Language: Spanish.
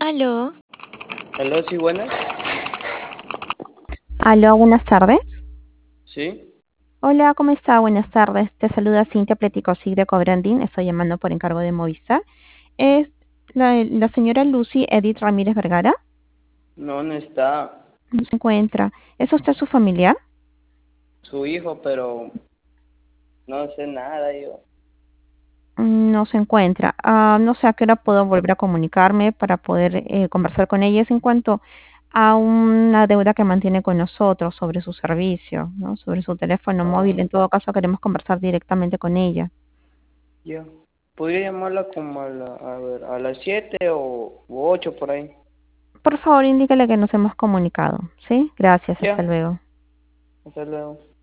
Aló, Aló, sí, buenas. Aló, buenas tardes. Sí, Hola, ¿cómo está? Buenas tardes. Te saluda Cintia Pleticosig de Cobrandín. Estoy llamando por encargo de Movistar. Es la señora Lucy Edith Ramírez Vergara. no, no está No se encuentra. ¿Es usted su familiar? su hijo, pero no sé nada yo. No se encuentra. No sé a qué hora puedo volver a comunicarme para poder conversar con ella. Es en cuanto a una deuda que mantiene con nosotros sobre su servicio, ¿no? Sobre su teléfono móvil. Ah, En todo caso, queremos conversar directamente con ella. ya. Podría llamarla como a ver, a las 7 o 8 por ahí. Por favor, indíquele que nos hemos comunicado. ¿Sí? Gracias. Hasta Ya, luego. hasta luego.